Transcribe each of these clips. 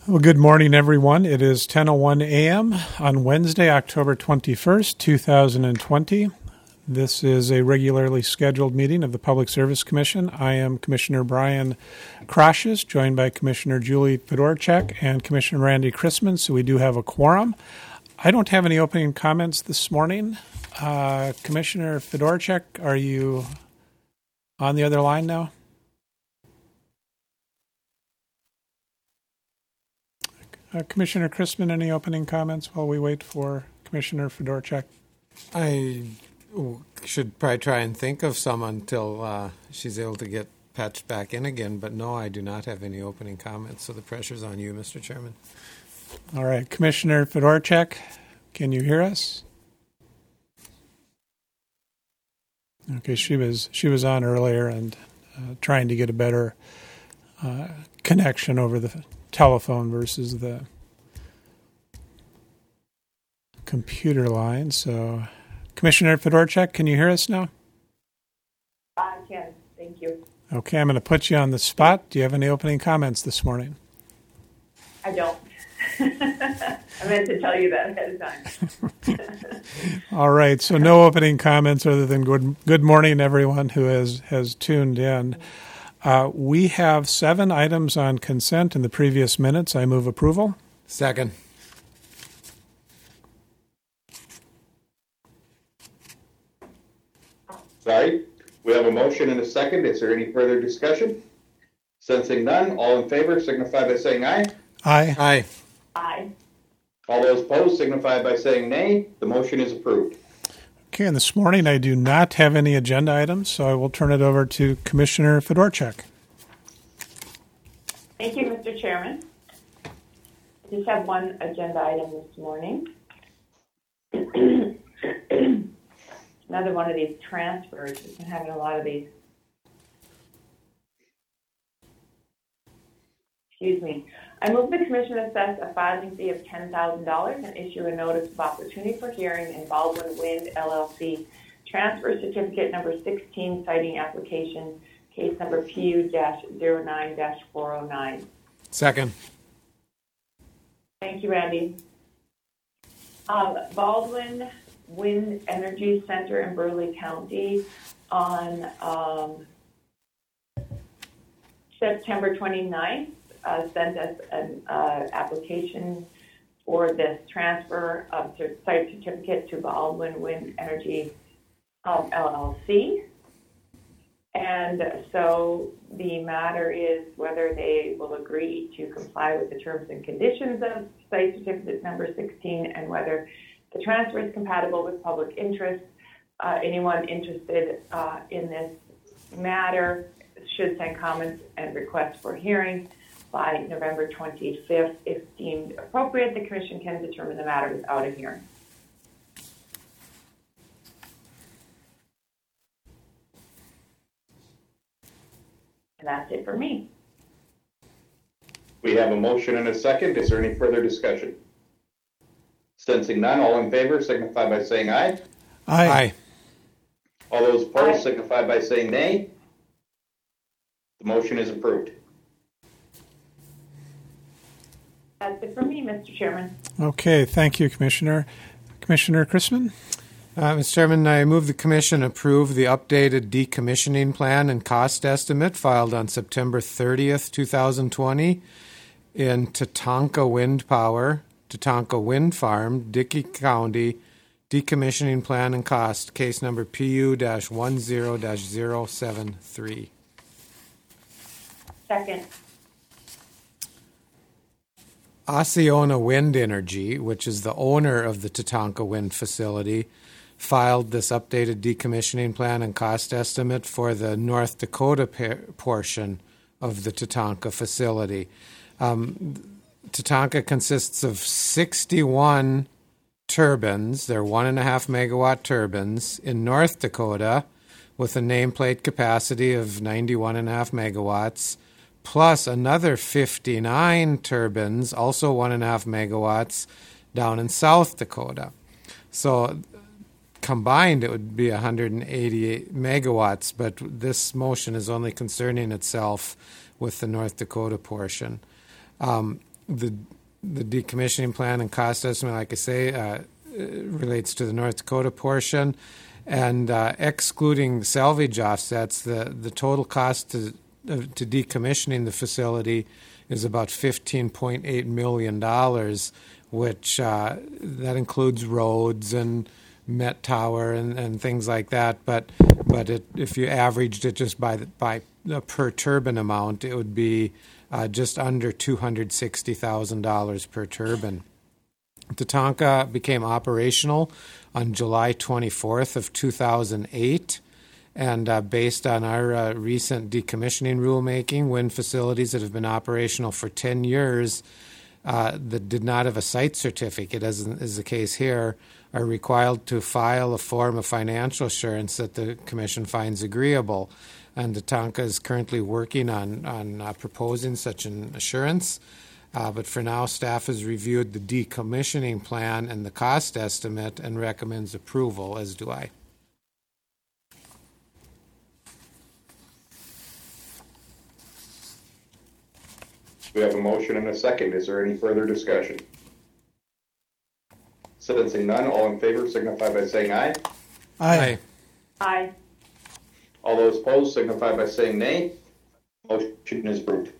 Well, good morning, everyone. It is 10:01 a.m. on Wednesday, October 21st, 2020. This is a regularly scheduled meeting of the Public Service Commission. I am Commissioner Brian Krashes, joined by Commissioner Julie Fedorchak and Commissioner Randy Chrisman, so we do have a quorum. I don't have any opening comments this morning. Commissioner Fedorchak, are you on the other line now? Commissioner Chrisman, any opening comments while we wait for Commissioner Fedorchak? I should probably try and think of some until she's able to get patched back in again. But no, I do not have any opening comments, so the pressure's on you, Mr. Chairman. All right. Commissioner Fedorchak, can you hear us? Okay, she was on earlier and trying to get a better connection over the telephone versus the computer line. So, Commissioner Fedorchak, can you hear us now? I can. Thank you. Okay, I'm going to put you on the spot. Do you have any opening comments this morning? I don't. I meant to tell you that ahead of time. All right, so no opening comments other than good morning, everyone who has tuned in. We have 7 items on consent in the previous minutes. I move approval. Second. Sorry. We have a motion and a second. Is there any further discussion? Sensing none, all in favor signify by saying aye. Aye. Aye. Aye. All those opposed signify by saying nay. The motion is approved. Okay, and this morning I do not have any agenda items, so I will turn it over to Commissioner Fedorchak. Thank you, Mr. Chairman. I just have one agenda item this morning. Another one of these transfers. We've been having a lot of these. Excuse me. I move the Commission assess a filing fee of $10,000 and issue a notice of opportunity for hearing in Baldwin Wind LLC transfer certificate number 16 citing application case number PU-09-409. Second. Thank you, Randy. Baldwin Wind Energy Center in Burleigh County on September 29th sent us an application for this transfer of site certificate to Baldwin Wind Energy LLC. And so the matter is whether they will agree to comply with the terms and conditions of site certificate number 16 and whether the transfer is compatible with public interest. Anyone interested in this matter should send comments and requests for hearing by November 25th. If deemed appropriate, the Commission can determine the matter without a hearing. And that's it for me. We have a motion and a second. Is there any further discussion? Sensing none, all in favor signify by saying aye. Aye. Aye. All those opposed Aye. signify by saying nay. The motion is approved. That's it for me, Mr. Chairman. Okay, thank you, Commissioner. Commissioner Chrisman? Mr. Chairman, I move the Commission approve the updated decommissioning plan and cost estimate filed on September 30th, 2020 in Tatanka Wind Power, Tatanka Wind Farm, Dickey County, decommissioning plan and cost, case number PU-10-073. Second. Osceola Wind Energy, which is the owner of the Tatanka Wind facility, filed this updated decommissioning plan and cost estimate for the North Dakota portion of the Tatanka facility. Tatanka consists of 61 turbines. They're 1.5 megawatt turbines in North Dakota with a nameplate capacity of 91.5 megawatts, plus another 59 turbines, also 1.5 megawatts, down in South Dakota. So combined, it would be 188 megawatts, but this motion is only concerning itself with the North Dakota portion. the decommissioning plan and cost estimate, like I say, relates to the North Dakota portion. And excluding salvage offsets, the total cost to decommissioning the facility is about $15.8 million, which that includes roads and Met Tower and things like that. But if you averaged it just by the per turbine amount, it would be just under $260,000 per turbine. Tatanka became operational on July 24th of 2008, and based on our recent decommissioning rulemaking, wind facilities that have been operational for 10 years that did not have a site certificate, as is the case here, are required to file a form of financial assurance that the Commission finds agreeable. And Tatanka is currently working on proposing such an assurance. But for now, staff has reviewed the decommissioning plan and the cost estimate and recommends approval, as do I. We have a motion and a second. Is there any further discussion? Sensing none, all in favor signify by saying aye. Aye. Aye. All those opposed signify by saying nay. Motion is approved.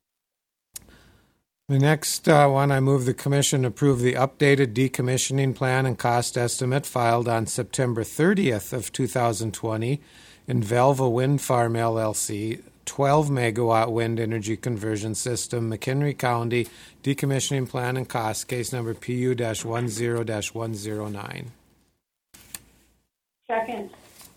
The next one, I move the Commission approve the updated decommissioning plan and cost estimate filed on September 30th of 2020 in Velva Wind Farm LLC, 12-megawatt wind energy conversion system, McHenry County, decommissioning plan and cost, case number PU-10-109. Second.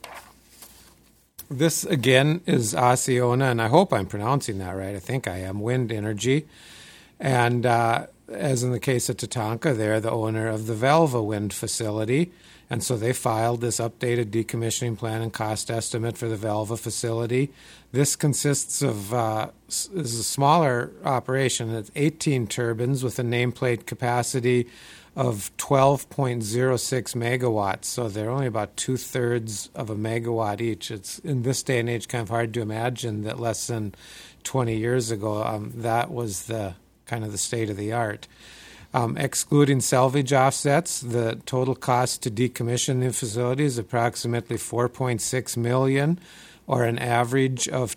This, again, is Osceola, and I hope I'm pronouncing that right. I think I am, Wind Energy. And as in the case of Tatanka, they're the owner of the Velva wind facility. And so they filed this updated decommissioning plan and cost estimate for the Velva facility. This consists of is a smaller operation. It's 18 turbines with a nameplate capacity of 12.06 megawatts. So they're only about 2/3 of a megawatt each. It's in this day and age kind of hard to imagine that less than 20 years ago that was the kind of the state of the art. Excluding salvage offsets, the total cost to decommission the facility is approximately $4.6 million, or an average of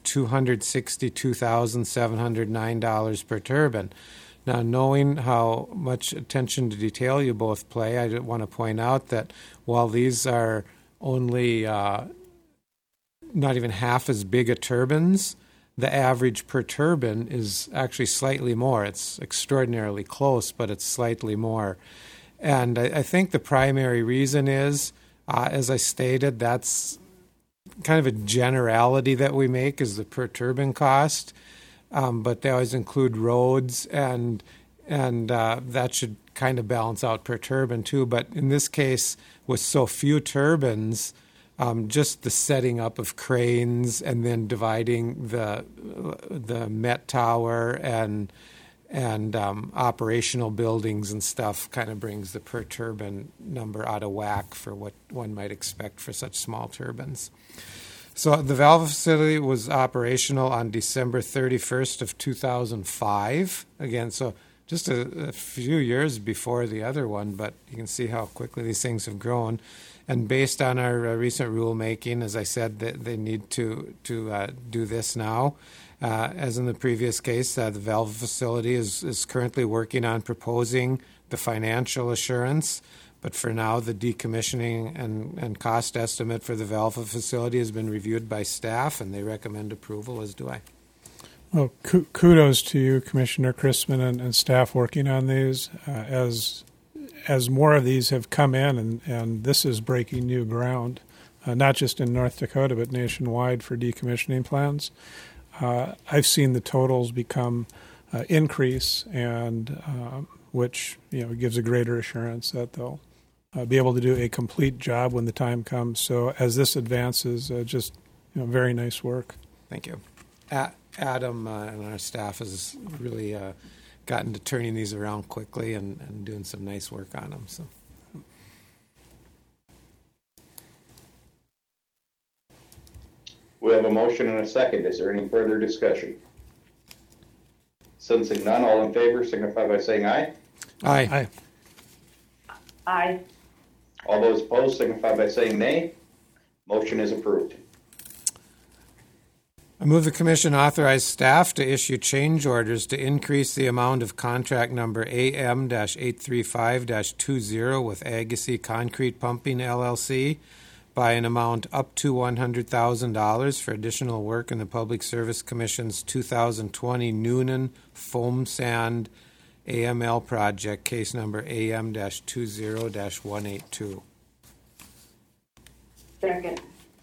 $262,709 per turbine. Now, knowing how much attention to detail you both play, I want to point out that while these are only not even half as big a turbines, the average per turbine is actually slightly more. It's extraordinarily close, but it's slightly more. And I think the primary reason is, as I stated, that's kind of a generality that we make is the per turbine cost. But they always include roads, and that should kind of balance out per turbine too. But in this case, with so few turbines, just the setting up of cranes and then dividing the Met Tower and operational buildings and stuff kind of brings the per turbine number out of whack for what one might expect for such small turbines. So the Velva facility was operational on December 31st of 2005. Again, so just a few years before the other one, but you can see how quickly these things have grown. And based on our recent rulemaking, as I said, they need to do this now. As in the previous case, the Velva facility is currently working on proposing the financial assurance. But for now, the decommissioning and cost estimate for the Velva facility has been reviewed by staff, and they recommend approval, as do I. Well, kudos to you, Commissioner Chrisman, and staff working on these. As more of these have come in, and this is breaking new ground, not just in North Dakota, but nationwide for decommissioning plans. I've seen the totals become increase, and which gives a greater assurance that they'll be able to do a complete job when the time comes. So as this advances, just very nice work. Thank you. Adam and our staff has really gotten to turning these around quickly and doing some nice work on them. So. We have a motion and a second. Is there any further discussion? Sensing none, all in favor signify by saying aye. Aye. Aye. Aye. All those opposed signify by saying nay. Motion is approved. I move the commission authorize staff to issue change orders to increase the amount of contract number AM-835-20 with Agassiz Concrete Pumping LLC by an amount up to $100,000 for additional work in the Public Service Commission's 2020 Noonan Foam Sand AML project, case number AM-20-182. Second.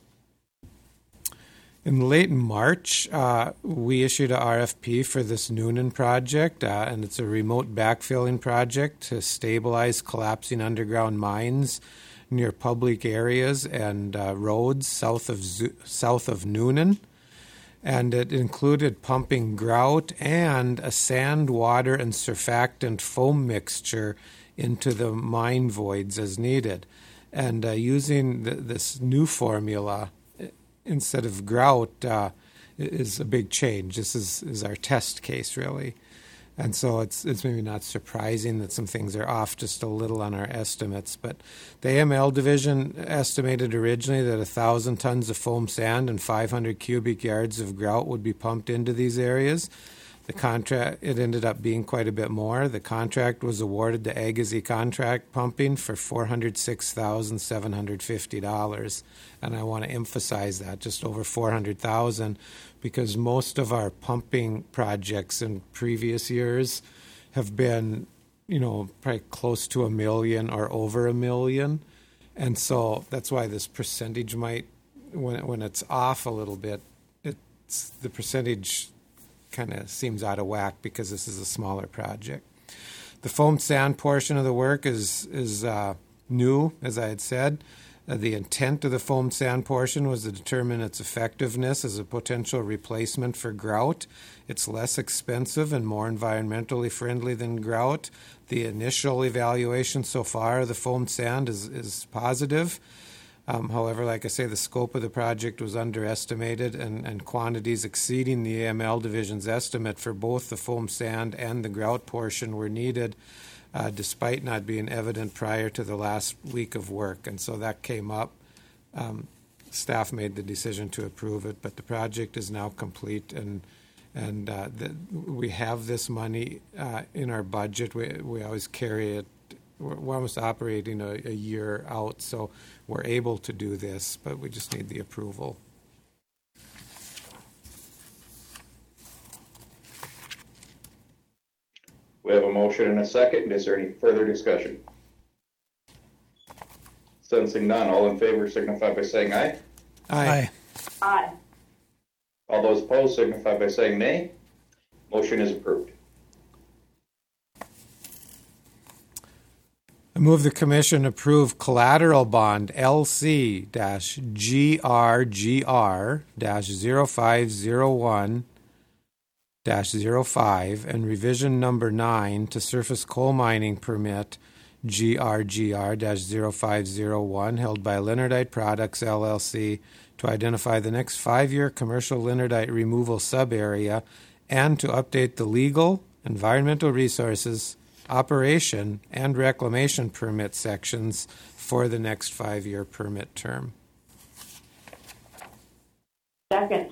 In late March, we issued a RFP for this Noonan project, and it's a remote backfilling project to stabilize collapsing underground mines near public areas and roads south of Noonan. And it included pumping grout and a sand, water, and surfactant foam mixture into the mine voids as needed. And using this new formula instead of grout is a big change. This is our test case, really. And so it's maybe not surprising that some things are off just a little on our estimates. But the AML division estimated originally that 1,000 tons of foam sand and 500 cubic yards of grout would be pumped into these areas. The contract, it ended up being quite a bit more. The contract was awarded to Agassiz Contract Pumping for $406,750. And I want to emphasize that, just over $400,000, because most of our pumping projects in previous years have been, probably close to $1 million or over $1 million. And so that's why this percentage might, when it's off a little bit, it's the percentage kind of seems out of whack because this is a smaller project. The foam sand portion of the work is new, as I had said. The intent of the foam sand portion was to determine its effectiveness as a potential replacement for grout. It's less expensive and more environmentally friendly than grout. The initial evaluation so far of the foam sand is positive. However, like I say, the scope of the project was underestimated and quantities exceeding the AML division's estimate for both the foam sand and the grout portion were needed, despite not being evident prior to the last week of work. And so that came up. Staff made the decision to approve it, but the project is now complete, and we have this money in our budget. We always carry it. We're almost operating a year out, so we're able to do this, but we just need the approval. We have a motion and a second. Is there any further discussion? Sensing none, all in favor signify by saying aye. Aye. Aye. All those opposed signify by saying nay. Motion is approved. I move the commission approve collateral bond LC-GRGR-0501-05 and revision number 9 to surface coal mining permit GRGR-0501 held by Lignardite Products LLC to identify the next 5-year commercial lignardite removal sub-area and to update the legal, environmental resources, operation, and reclamation permit sections for the next 5-year permit term. Second.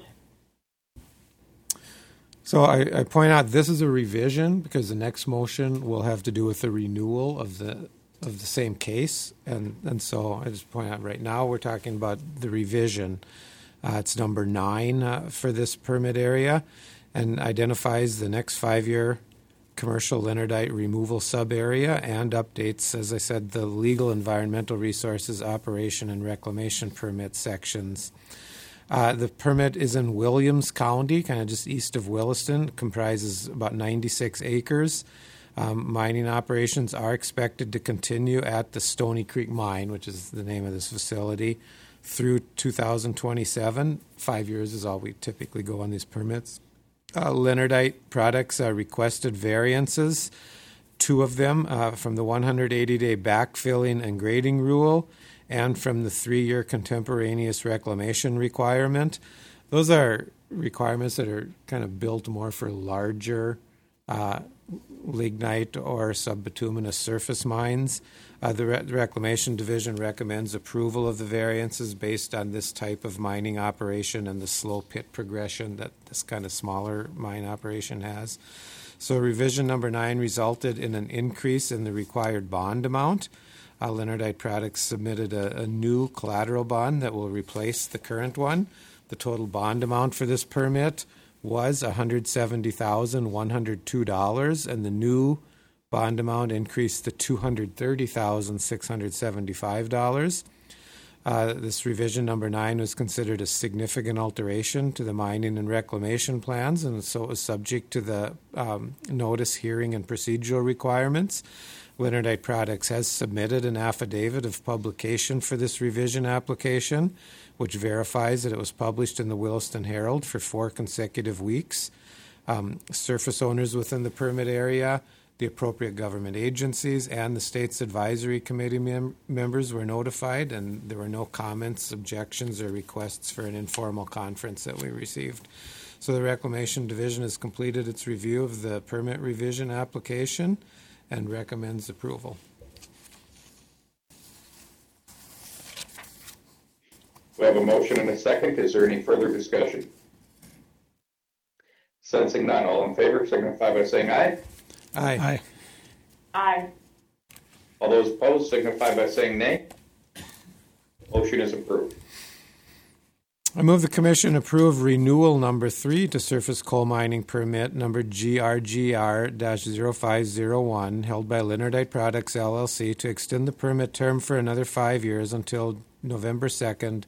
So I point out this is a revision because the next motion will have to do with the renewal of the same case, and so I just point out right now we're talking about the revision. It's number 9 for this permit area, and identifies the next 5-year commercial lignardite removal sub-area and updates, as I said, the legal, environmental resources, operation, and reclamation permit sections. The permit is in Williams County, kind of just east of Williston. It comprises about 96 acres. Mining operations are expected to continue at the Stony Creek Mine, which is the name of this facility, through 2027. 5 years is all we typically go on these permits. Lignardite Products requested variances, 2 of them from the 180-day backfilling and grading rule and from the 3-year contemporaneous reclamation requirement. Those are requirements that are kind of built more for larger lignite or subbituminous surface mines. The Reclamation Division recommends approval of the variances based on this type of mining operation and the slow pit progression that this kind of smaller mine operation has. So revision number 9 resulted in an increase in the required bond amount. Leonardite Products submitted a new collateral bond that will replace the current one. The total bond amount for this permit was $170,102, and the new bond amount increased to $230,675. This revision number 9 was considered a significant alteration to the mining and reclamation plans, and so it was subject to the notice, hearing, and procedural requirements. Leonardite Products has submitted an affidavit of publication for this revision application, which verifies that it was published in the Williston Herald for 4 consecutive weeks. Surface owners within the permit area, the appropriate government agencies, and the state's advisory committee members were notified, and there were no comments, objections, or requests for an informal conference that we received. So the Reclamation Division has completed its review of the permit revision application and recommends approval. We have a motion and a second. Is there any further discussion? Sensing none, all in favor signify by saying aye. Aye. Aye. Aye. All those opposed signify by saying nay. Motion is approved. I move the Commission approve renewal number 3 to surface coal mining permit number GRGR-0501 held by Leonardite Products, LLC to extend the permit term for another 5 years until November 2nd,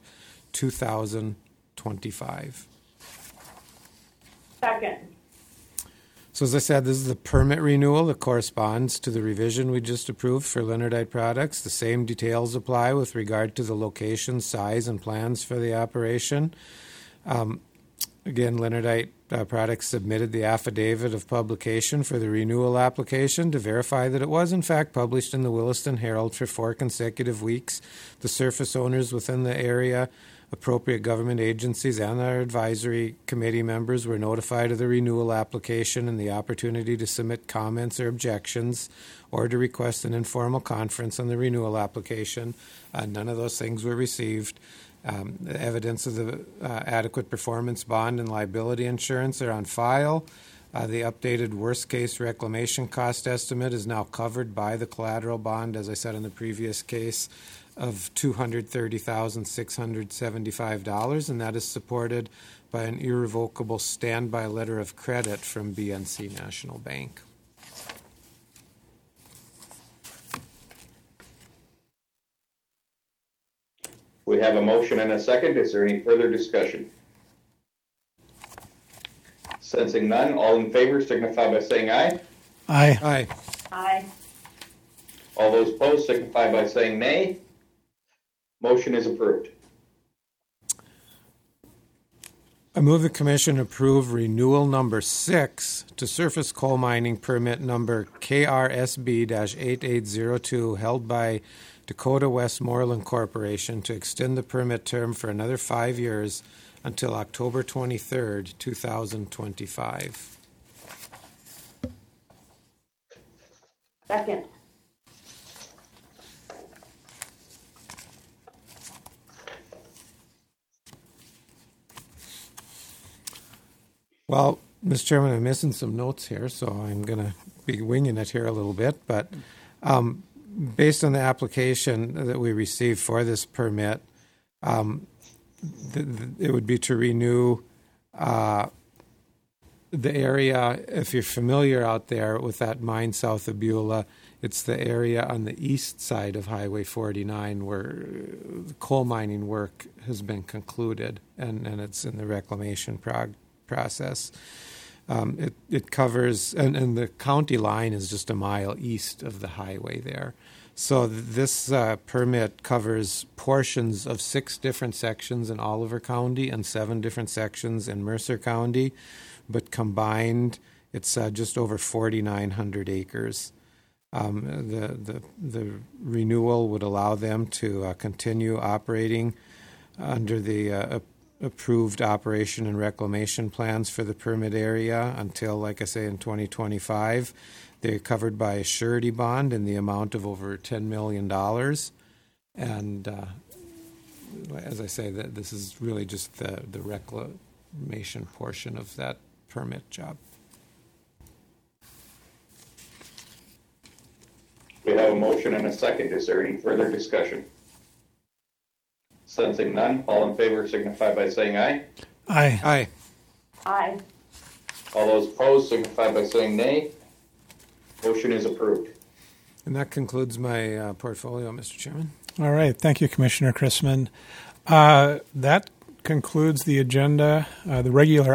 2025. Second. So as I said, this is the permit renewal that corresponds to the revision we just approved for Leonardite Products. The same details apply with regard to the location, size, and plans for the operation. Again, Leonardite Products submitted the affidavit of publication for the renewal application to verify that it was in fact published in the Williston Herald for 4 consecutive weeks. The surface owners within the area, appropriate government agencies, and our advisory committee members were notified of the renewal application and the opportunity to submit comments or objections or to request an informal conference on the renewal application. None of those things were received. The evidence of the adequate performance bond and liability insurance are on file. The updated worst-case reclamation cost estimate is now covered by the collateral bond, as I said in the previous case, of $230,675, and that is supported by an irrevocable standby letter of credit from BNC National Bank. We have a motion and a second. Is there any further discussion? Sensing none, all in favor signify by saying aye. Aye. Aye. Aye. All those opposed signify by saying nay. Motion is approved. I move the Commission approve renewal number 6 to surface coal mining permit number KRSB-8802 held by Dakota Westmoreland Corporation to extend the permit term for another 5 years until October 23rd, 2025. Second. Well, Mr. Chairman, I'm missing some notes here, so I'm going to be winging it here a little bit. But based on the application that we received for this permit, it would be to renew the area. If you're familiar out there with that mine south of Beulah, it's the area on the east side of Highway 49 where the coal mining work has been concluded, and it's in the reclamation process. It covers, and the county line is just a mile east of the highway there. So this permit covers portions of 6 different sections in Oliver County and 7 different sections in Mercer County, but combined it's just over 4,900 acres. The renewal would allow them to continue operating under the approved operation and reclamation plans for the permit area until, like I say, in 2025. They're covered by a surety bond in the amount of over $10 million. And as I say, this is really just the reclamation portion of that permit job. We have a motion and a second. Is there any further discussion? Sensing none, all in favor signify by saying aye. Aye. Aye. Aye. All those opposed signify by saying nay. Motion is approved. And that concludes my portfolio, Mr. Chairman. All right. Thank you, Commissioner Chrisman. That concludes the agenda, the regular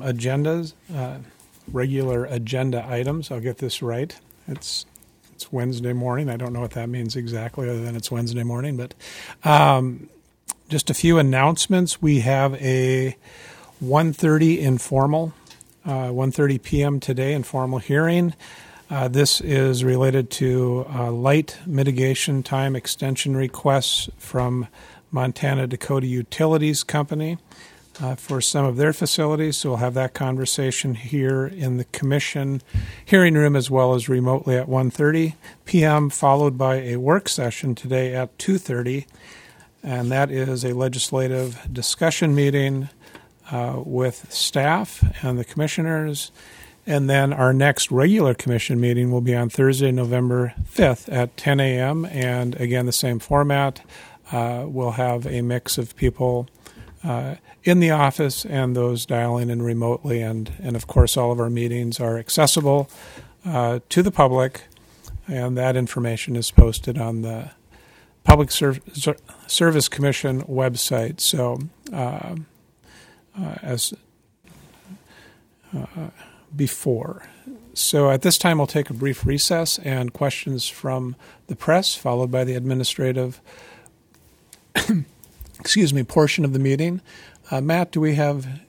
agenda items. I'll get this right. It's Wednesday morning. I don't know what that means exactly other than it's Wednesday morning. But just a few announcements. We have a 1:30 informal, 1:30 p.m. today, informal hearing. This is related to light mitigation time extension requests from Montana Dakota Utilities Company for some of their facilities. So we'll have that conversation here in the commission hearing room as well as remotely at 1:30 p.m., followed by a work session today at 2:30. And that is a legislative discussion meeting with staff and the commissioners. And then our next regular commission meeting will be on Thursday, November 5th at 10 a.m. And again, the same format. We'll have a mix of people in the office and those dialing in remotely. And of course, all of our meetings are accessible to the public. And that information is posted on the Public Service Commission website. So as before. So at this time, we'll take a brief recess and questions from the press, followed by the administrative portion of the meeting. Matt, do we have